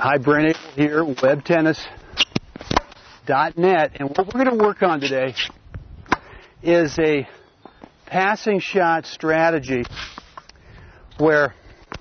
Hi, Brent Abel here, webtennis.net, and what we're going to work on today is a passing shot strategy where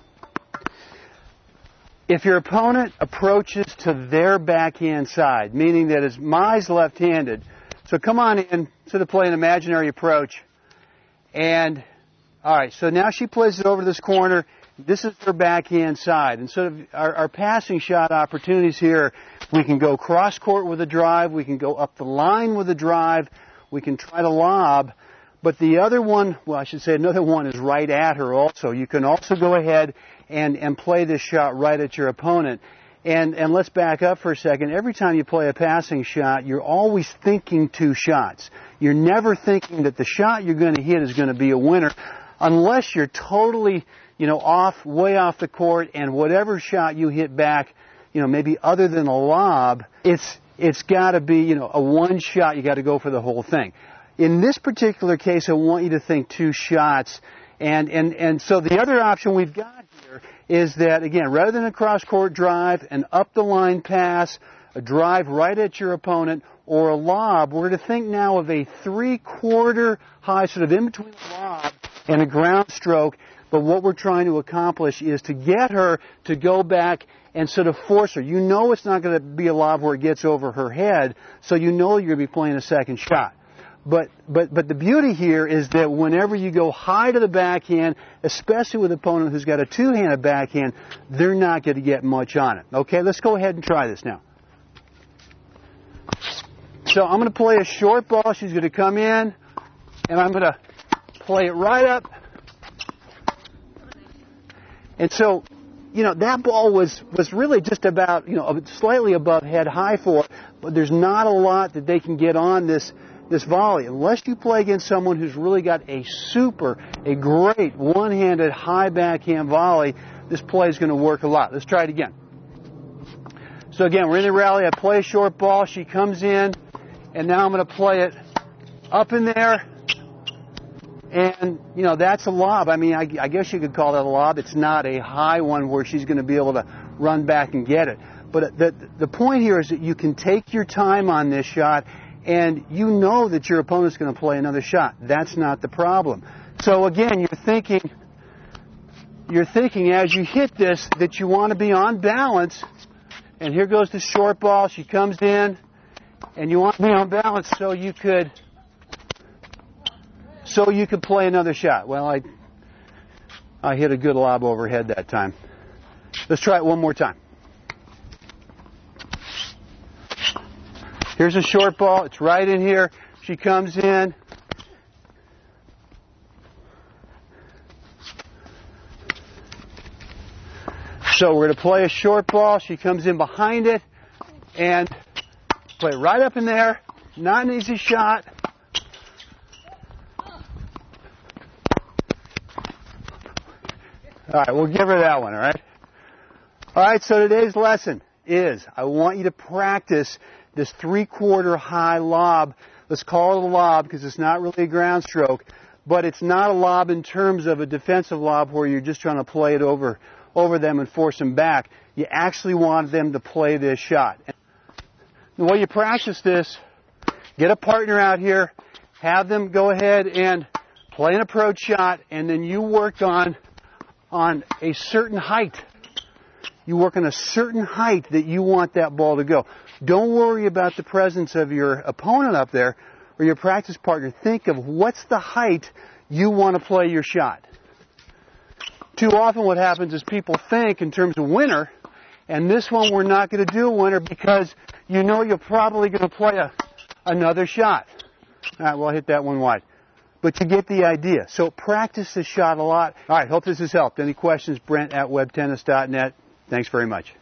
if your opponent approaches to their backhand side, meaning that is Mai's left-handed, so come on in to play an imaginary approach, and all right, so now she plays it over this corner. This is her backhand side. And so our passing shot opportunities here, we can go cross court with a drive, we can go up the line with a drive, we can try to lob, but the other one, well, I should say another one is right at her also. You can also go ahead and play this shot right at your opponent. And let's back up for a second. Every time you play a passing shot, you're always thinking two shots. You're never thinking that the shot you're going to hit is going to be a winner unless you're totally, way off the court, and whatever shot you hit back, maybe other than a lob, it's got to be, a one shot. You got to go for the whole thing. In this particular case, I want you to think two shots, and so the other option we've got here is that, again, rather than a cross-court drive, an up-the-line pass, a drive right at your opponent, or a lob, we're to think now of a three-quarter high, sort of in between a lob and a ground stroke. But what we're trying to accomplish is to get her to go back and sort of force her. You know it's not going to be a lob where it gets over her head, so you know you're going to be playing a second shot. But the beauty here is that whenever you go high to the backhand, especially with an opponent who's got a two-handed backhand, they're not going to get much on it. Okay, let's go ahead and try this now. So I'm going to play a short ball. She's going to come in, and I'm going to play it right up. And so, that ball was really just about, slightly above head high for, but there's not a lot that they can get on this volley. Unless you play against someone who's really got a great one-handed high backhand volley, this play is going to work a lot. Let's try it again. So again, we're in the rally. I play a short ball. She comes in, and now I'm going to play it up in there. And, that's a lob. I mean, I guess you could call that a lob. It's not a high one where she's going to be able to run back and get it. But the point here is that you can take your time on this shot, and you know that your opponent's going to play another shot. That's not the problem. So again, you're thinking as you hit this that you want to be on balance. And here goes the short ball. She comes in, and you want to be on balance so you could play another shot. Well, I hit a good lob overhead that time. Let's try it one more time. Here's a short ball. It's right in here. She comes in. So we're going to play a short ball. She comes in behind it and play right up in there. Not an easy shot. All right, we'll give her that one, all right? All right, so today's lesson is I want you to practice this three-quarter high lob. Let's call it a lob because it's not really a ground stroke, but it's not a lob in terms of a defensive lob where you're just trying to play it over them and force them back. You actually want them to play this shot. The way you practice this, get a partner out here, have them go ahead and play an approach shot, and then you work on a certain height. You work on a certain height that you want that ball to go. Don't worry about the presence of your opponent up there or your practice partner. Think of what's the height you want to play your shot. Too often what happens is people think in terms of winner, and this one we're not going to do a winner because you're probably going to play another shot. All right, well, I'll hit that one wide. But you get the idea. So practice the shot a lot. All right, hope this has helped. Any questions, Brent at webtennis.net. Thanks very much.